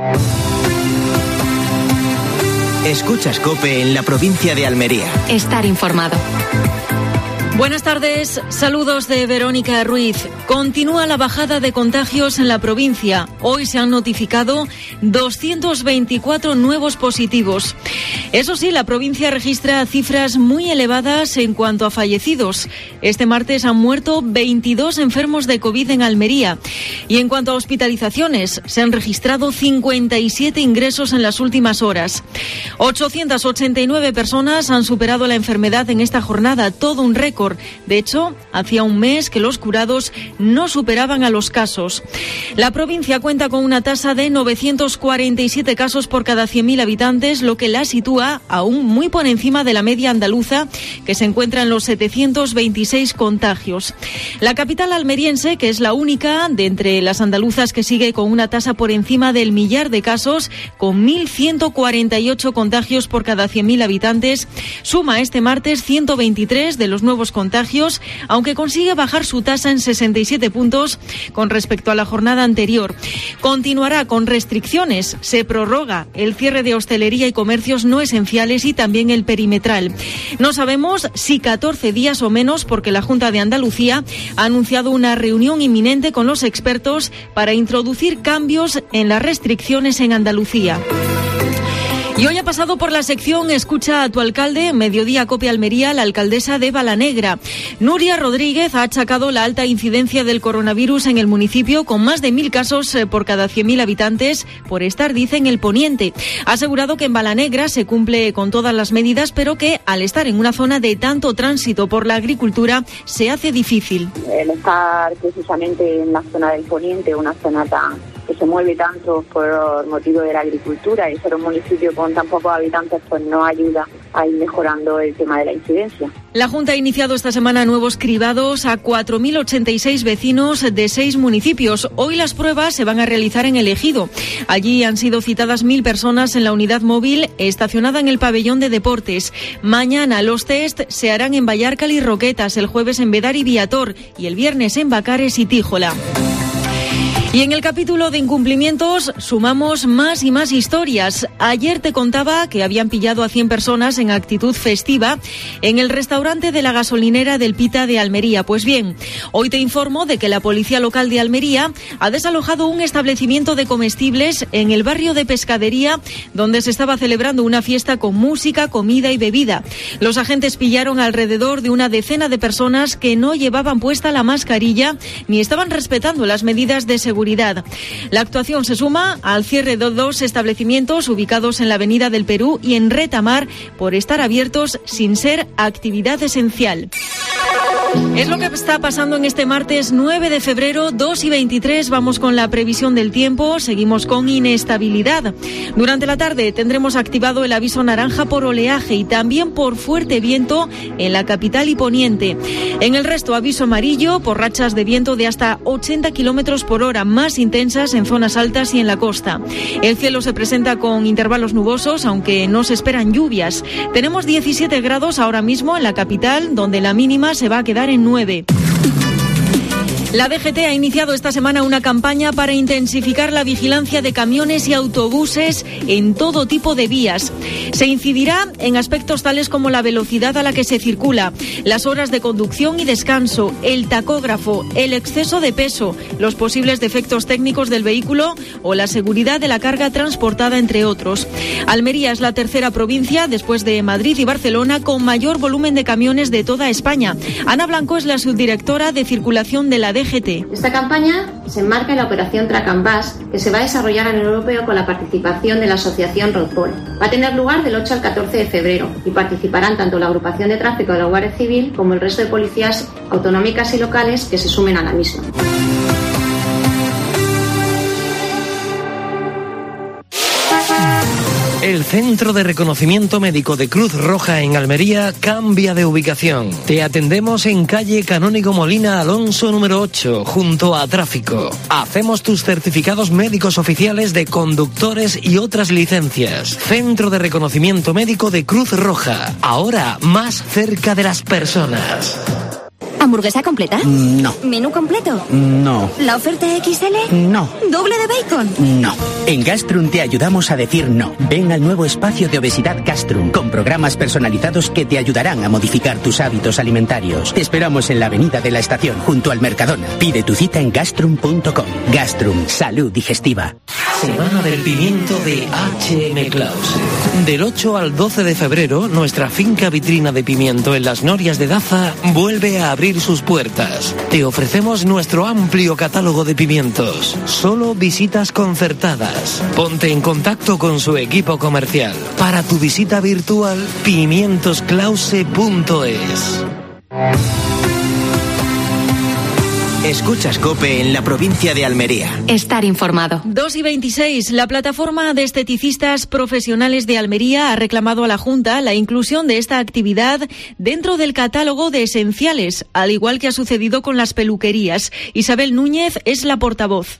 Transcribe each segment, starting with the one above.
Escuchas COPE en la provincia de Almería. Estar informado. Buenas tardes, saludos de Verónica Ruiz. Continúa la bajada de contagios en la provincia. Hoy se han notificado 224 nuevos positivos. Eso sí, la provincia registra cifras muy elevadas en cuanto a fallecidos. Este martes han muerto 22 enfermos de COVID en Almería. Y en cuanto a hospitalizaciones, se han registrado 57 ingresos en las últimas horas. 889 personas han superado la enfermedad en esta jornada, todo un récord. De hecho, hacía un mes que los curados no superaban a los casos. La provincia cuenta con una tasa de 947 casos por cada 100.000 habitantes, lo que la sitúa aún muy por encima de la media andaluza, que se encuentra en los 726 contagios. La capital almeriense, que es la única de entre las andaluzas que sigue con una tasa por encima del 1.000.000 de casos, con 1.148 contagios por cada 100.000 habitantes, suma este martes 123 de los nuevos contagios, aunque consigue bajar su tasa en 67 puntos con respecto a la jornada anterior. Continuará con restricciones. Se prorroga el cierre de hostelería y comercios no esenciales y también el perimetral. No sabemos si 14 días o menos, porque la Junta de Andalucía ha anunciado una reunión inminente con los expertos para introducir cambios en las restricciones en Andalucía. Y hoy ha pasado por la sección Escucha a tu alcalde, Mediodía COPE Almería, la alcaldesa de Balanegra. Nuria Rodríguez ha achacado la alta incidencia del coronavirus en el municipio, con más de 1.000 casos por cada 100.000 habitantes, por estar, dice, en el poniente. Ha asegurado que en Balanegra se cumple con todas las medidas, pero que al estar en una zona de tanto tránsito por la agricultura se hace difícil. El estar precisamente en la zona del poniente, una zona que se mueve tanto por motivo de la agricultura, y ser un municipio con tan pocos habitantes pues no ayuda a ir mejorando el tema de la incidencia. La Junta ha iniciado esta semana nuevos cribados a 4.086 vecinos de 6 municipios. Hoy las pruebas se van a realizar en el Ejido. Allí han sido citadas 1.000 personas en la unidad móvil estacionada en el pabellón de deportes. Mañana los test se harán en Vallarcal y Roquetas, el jueves en Bedar y Viator y el viernes en Bacares y Tíjola. Y en el capítulo de incumplimientos sumamos más y más historias. Ayer te contaba que habían pillado a 100 personas en actitud festiva en el restaurante de la gasolinera del Pita de Almería. Pues bien, hoy te informo de que la Policía Local de Almería ha desalojado un establecimiento de comestibles en el barrio de Pescadería, donde se estaba celebrando una fiesta con música, comida y bebida. Los agentes pillaron alrededor de una decena de personas que no llevaban puesta la mascarilla ni estaban respetando las medidas de seguridad. La actuación se suma al cierre de 2 establecimientos ubicados en la Avenida del Perú y en Retamar por estar abiertos sin ser actividad esencial. Es lo que está pasando en este martes 9 de febrero, 2:23. Vamos con la previsión del tiempo. Seguimos con inestabilidad. Durante la tarde tendremos activado el aviso naranja por oleaje y también por fuerte viento en la capital y poniente. En el resto, aviso amarillo por rachas de viento de hasta 80 kilómetros por hora, más intensas en zonas altas y en la costa. El cielo se presenta con intervalos nubosos, aunque no se esperan lluvias. Tenemos 17 grados ahora mismo en la capital, donde la mínima se va a quedar en 9. La DGT ha iniciado esta semana una campaña para intensificar la vigilancia de camiones y autobuses en todo tipo de vías. Se incidirá en aspectos tales como la velocidad a la que se circula, las horas de conducción y descanso, el tacógrafo, el exceso de peso, los posibles defectos técnicos del vehículo o la seguridad de la carga transportada, entre otros. Almería es la tercera provincia, después de Madrid y Barcelona, con mayor volumen de camiones de toda España. Ana Blanco es la subdirectora de circulación de la DGT. Esta campaña se enmarca en la operación Track and Bus, que se va a desarrollar a nivel europeo con la participación de la asociación Roadpol. Va a tener lugar del 8 al 14 de febrero y participarán tanto la agrupación de tráfico de la Guardia Civil como el resto de policías autonómicas y locales que se sumen a la misma. El Centro de Reconocimiento Médico de Cruz Roja en Almería cambia de ubicación. Te atendemos en calle Canónigo Molina Alonso número 8, junto a Tráfico. Hacemos tus certificados médicos oficiales de conductores y otras licencias. Centro de Reconocimiento Médico de Cruz Roja, ahora más cerca de las personas. ¿Hamburguesa completa? No. ¿Menú completo? No. ¿La oferta XL? No. ¿Doble de bacon? No. En Gastrum te ayudamos a decir no. Ven al nuevo espacio de obesidad Gastrum, con programas personalizados que te ayudarán a modificar tus hábitos alimentarios. Te esperamos en la Avenida de la Estación, junto al Mercadona. Pide tu cita en gastrum.com. Gastrum, salud digestiva. Semana del pimiento de H.M. Claus. Del 8 al 12 de febrero, nuestra finca vitrina de pimiento en las Norias de Daza vuelve a abrir sus puertas. Te ofrecemos nuestro amplio catálogo de pimientos. Solo visitas concertadas. Ponte en contacto con su equipo comercial. Para tu visita virtual, pimientosclause.es. Escuchas COPE en la provincia de Almería. Estar informado. 2:26. La plataforma de esteticistas profesionales de Almería ha reclamado a la Junta la inclusión de esta actividad dentro del catálogo de esenciales, al igual que ha sucedido con las peluquerías. Isabel Núñez es la portavoz.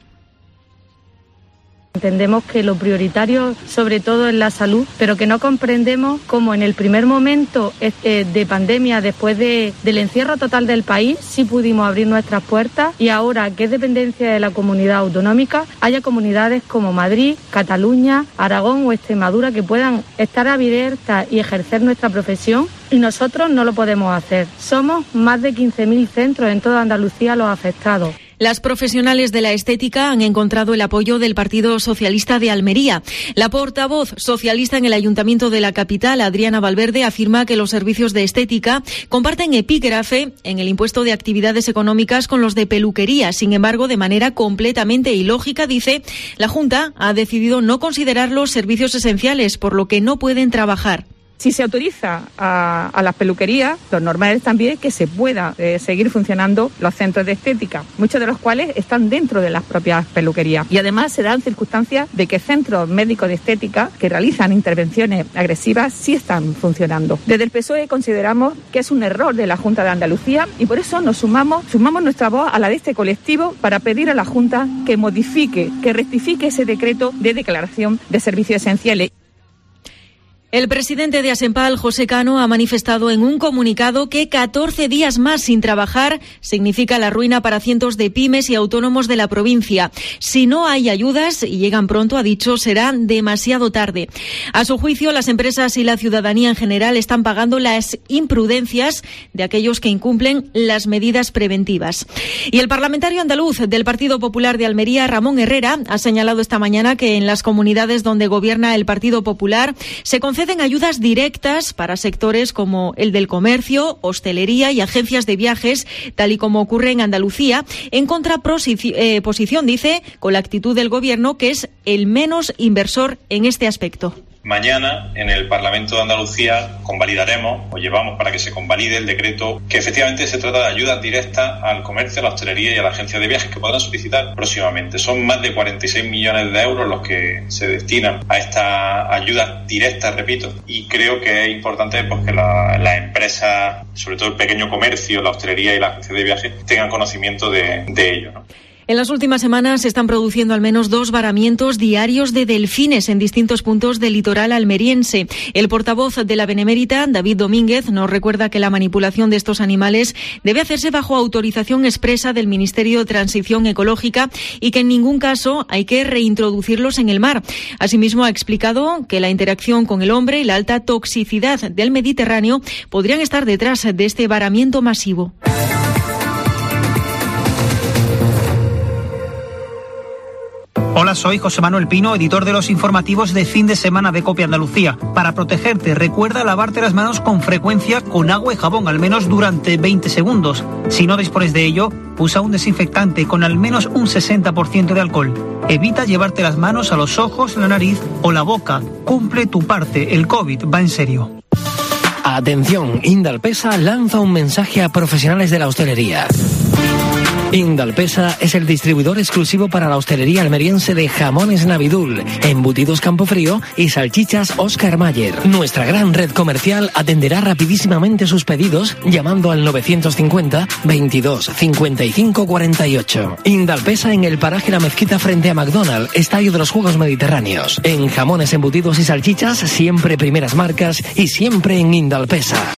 Entendemos que lo prioritario sobre todo es la salud, pero que no comprendemos cómo en el primer momento de pandemia, después del encierro total del país, sí pudimos abrir nuestras puertas, y ahora que es dependencia de la comunidad autonómica, haya comunidades como Madrid, Cataluña, Aragón o Extremadura que puedan estar abiertas y ejercer nuestra profesión, y nosotros no lo podemos hacer. Somos más de 15.000 centros en toda Andalucía los afectados. Las profesionales de la estética han encontrado el apoyo del Partido Socialista de Almería. La portavoz socialista en el Ayuntamiento de la capital, Adriana Valverde, afirma que los servicios de estética comparten epígrafe en el impuesto de actividades económicas con los de peluquería. Sin embargo, de manera completamente ilógica, dice, la Junta ha decidido no considerarlos servicios esenciales, por lo que no pueden trabajar. Si se autoriza a las peluquerías, lo normal es también que se pueda seguir funcionando los centros de estética, muchos de los cuales están dentro de las propias peluquerías. Y además se dan circunstancias de que centros médicos de estética que realizan intervenciones agresivas sí están funcionando. Desde el PSOE consideramos que es un error de la Junta de Andalucía, y por eso nos sumamos nuestra voz a la de este colectivo para pedir a la Junta que modifique, que rectifique ese decreto de declaración de servicios esenciales. El presidente de Asempal, José Cano, ha manifestado en un comunicado que 14 días más sin trabajar significa la ruina para cientos de pymes y autónomos de la provincia. Si no hay ayudas y llegan pronto, ha dicho, será demasiado tarde. A su juicio, las empresas y la ciudadanía en general están pagando las imprudencias de aquellos que incumplen las medidas preventivas. Y el parlamentario andaluz del Partido Popular de Almería, Ramón Herrera, ha señalado esta mañana que en las comunidades donde gobierna el Partido Popular se conceden ayudas directas para sectores como el del comercio, hostelería y agencias de viajes, tal y como ocurre en Andalucía, en contraposición, dice, con la actitud del Gobierno, que es el menos inversor en este aspecto. Mañana en el Parlamento de Andalucía convalidaremos o llevamos para que se convalide el decreto que efectivamente se trata de ayudas directas al comercio, a la hostelería y a la agencia de viajes que podrán solicitar próximamente. Son más de 46 millones de euros los que se destinan a estas ayudas directas, repito, y creo que es importante pues, que las empresas, sobre todo el pequeño comercio, la hostelería y la agencia de viajes, tengan conocimiento de ello, ¿no? En las últimas semanas se están produciendo al menos 2 varamientos diarios de delfines en distintos puntos del litoral almeriense. El portavoz de la Benemérita, David Domínguez, nos recuerda que la manipulación de estos animales debe hacerse bajo autorización expresa del Ministerio de Transición Ecológica y que en ningún caso hay que reintroducirlos en el mar. Asimismo, ha explicado que la interacción con el hombre y la alta toxicidad del Mediterráneo podrían estar detrás de este varamiento masivo. Hola, soy José Manuel Pino, editor de los informativos de fin de semana de COPE Andalucía. Para protegerte, recuerda lavarte las manos con frecuencia con agua y jabón, al menos durante 20 segundos. Si no dispones de ello, usa un desinfectante con al menos un 60% de alcohol. Evita llevarte las manos a los ojos, la nariz o la boca. Cumple tu parte, el COVID va en serio. Atención, Indalpesa lanza un mensaje a profesionales de la hostelería. Indalpesa es el distribuidor exclusivo para la hostelería almeriense de jamones Navidul, embutidos Campofrío y salchichas Oscar Mayer. Nuestra gran red comercial atenderá rapidísimamente sus pedidos llamando al 950 22 55 48. Indalpesa en el paraje La Mezquita frente a McDonald's, Estadio de los Juegos Mediterráneos. En jamones, embutidos y salchichas, siempre primeras marcas y siempre en Indalpesa.